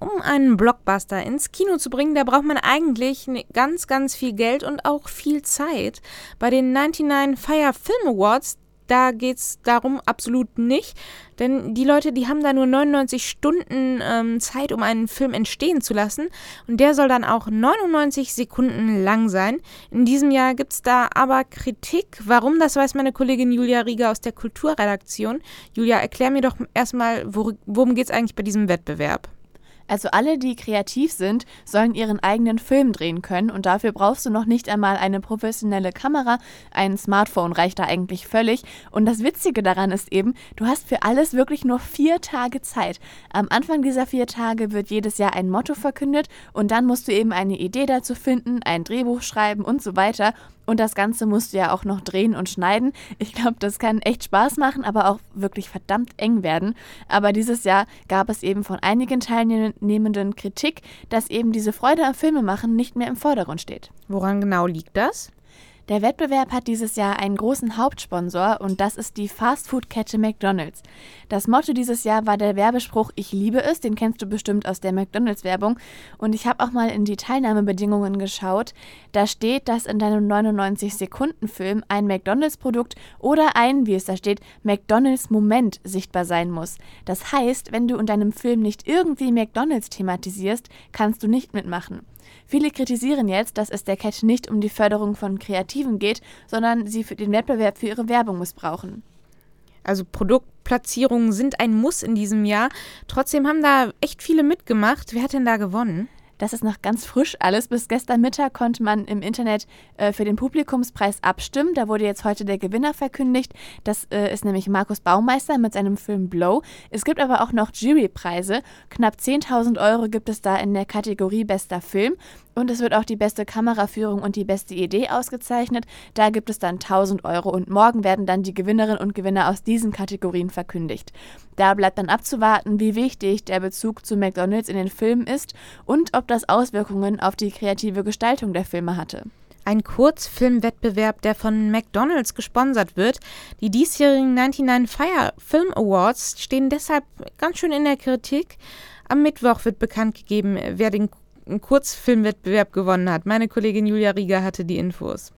Um einen Blockbuster ins Kino zu bringen, da braucht man eigentlich ganz, ganz viel Geld und auch viel Zeit. Bei den 99 Fire Film Awards, da geht es darum absolut nicht, denn die Leute, die haben da nur 99 Stunden Zeit, um einen Film entstehen zu lassen, und der soll dann auch 99 Sekunden lang sein. In diesem Jahr gibt es da aber Kritik. Warum, das weiß meine Kollegin Julia Rieger aus der Kulturredaktion. Julia, erklär mir doch erstmal, worum geht es eigentlich bei diesem Wettbewerb? Also alle, die kreativ sind, sollen ihren eigenen Film drehen können und dafür brauchst du noch nicht einmal eine professionelle Kamera, ein Smartphone reicht da eigentlich völlig. Und das Witzige daran ist eben, du hast für alles wirklich nur 4 Tage Zeit. Am Anfang dieser 4 Tage wird jedes Jahr ein Motto verkündet und dann musst du eben eine Idee dazu finden, ein Drehbuch schreiben und so weiter. Und das Ganze musst du ja auch noch drehen und schneiden. Ich glaube, das kann echt Spaß machen, aber auch wirklich verdammt eng werden. Aber dieses Jahr gab es eben von einigen Teilnehmenden Kritik, dass eben diese Freude am Filmemachen nicht mehr im Vordergrund steht. Woran genau liegt das? Der Wettbewerb hat dieses Jahr einen großen Hauptsponsor und das ist die Fastfood-Kette McDonald's. Das Motto dieses Jahr war der Werbespruch „Ich liebe es", den kennst du bestimmt aus der McDonald's-Werbung. Und ich habe auch mal in die Teilnahmebedingungen geschaut. Da steht, dass in deinem 99-Sekunden-Film ein McDonald's-Produkt oder ein, wie es da steht, McDonald's-Moment sichtbar sein muss. Das heißt, wenn du in deinem Film nicht irgendwie McDonald's thematisierst, kannst du nicht mitmachen. Viele kritisieren jetzt, dass es der Kette nicht um die Förderung von Kreativen geht, sondern sie für den Wettbewerb für ihre Werbung missbrauchen. Also Produktplatzierungen sind ein Muss in diesem Jahr. Trotzdem haben da echt viele mitgemacht. Wer hat denn da gewonnen? Das ist noch ganz frisch alles. Bis gestern Mittag konnte man im Internet für den Publikumspreis abstimmen. Da wurde jetzt heute der Gewinner verkündigt. Das ist nämlich Markus Baumeister mit seinem Film Blow. Es gibt aber auch noch Jurypreise. Knapp 10.000 € gibt es da in der Kategorie Bester Film. Und es wird auch die beste Kameraführung und die beste Idee ausgezeichnet. Da gibt es dann 1.000 € und morgen werden dann die Gewinnerinnen und Gewinner aus diesen Kategorien verkündigt. Da bleibt dann abzuwarten, wie wichtig der Bezug zu McDonald's in den Filmen ist und ob das Auswirkungen auf die kreative Gestaltung der Filme hatte. Ein Kurzfilmwettbewerb, der von McDonald's gesponsert wird. Die diesjährigen 99 Fire Film Awards stehen deshalb ganz schön in der Kritik. Am Mittwoch wird bekannt gegeben, wer den Kurzfilmwettbewerb gewonnen hat. Meine Kollegin Julia Rieger hatte die Infos.